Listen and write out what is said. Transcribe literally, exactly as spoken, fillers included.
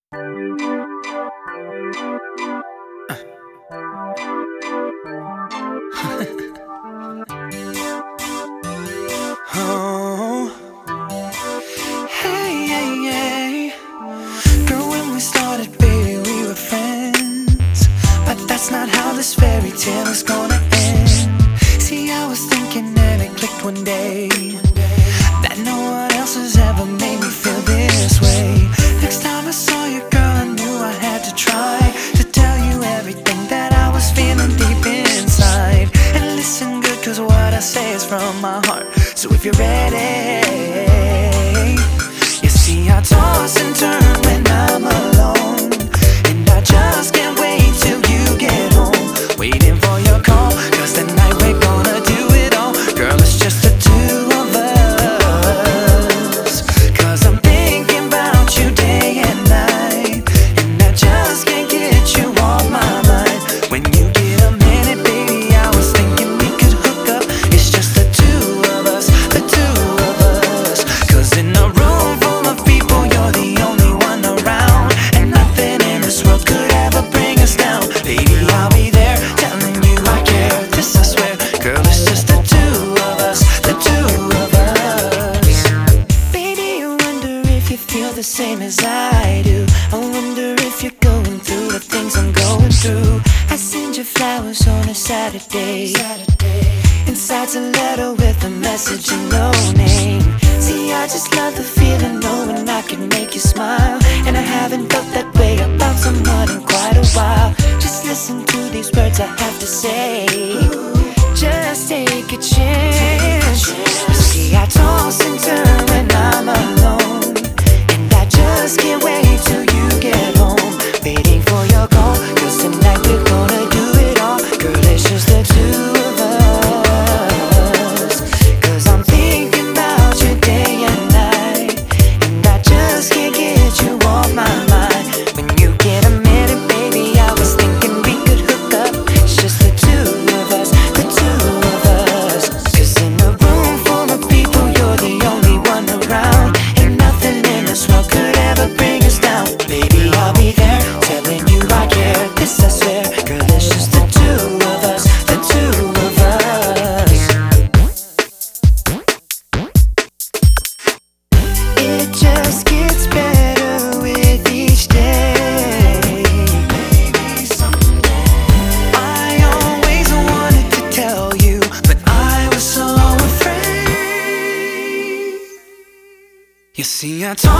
Oh, hey, hey, hey. Girl, when we started, baby, we were friends. But that's not how this fairy tale is gonna end. See, I was thinking and it clicked one day that no one else has ever made me feel this way. Next time I saw you, girl, I knew I had to try to tell you everything that I was feeling deep inside. And listen good, cause what I say is from my heart. So if you're ready, you see I toss and turn when I'm alone, and I just can't wait till you get home, waiting for your call, cause tonight we're gonna do it all. Girl, it's just the two of us, cause I'm thinking about you day and night, and I just can't get you off my mind. When you get a minute, baby, I was thinking we could hook up. It's just the two of us, the two of us, cause in a room full of people, you're the only one around, and nothing in this world could ever bring us down. Baby, I'll be there telling you I care, this I swear. Girl, it's just the two of us, the two of us. Baby, I wonder if you feel the same as I do. I wonder if you're going through the things I'm going through. I send you flowers on a Saturday. Inside's a letter with a message and no name. See, I just love the feeling knowing I can make you smile, and I haven't felt that way about someone in quite a while. Just listen to these words I have to say. Just take a chance. See, I toss and turn when I'm alone, and I just can't wait till you get home, waiting for your call, cause tonight we're gonna do it all. Girl, it's just the two of us, cause I'm thinking about you day and night, and I just can't get you off my mind. When you get a minute, baby, I was thinking we could hook up. It's just the two of us, the two of us, cause in a room full of people, you're the only one around, and nothing in this world could ever bring us down. Baby, I'll be there telling you I care, this I swear. Girl, it's just the two of us, the two of us. It just gets better with each day. Maybe someday. I always wanted to tell you, but I was so afraid. You see, I told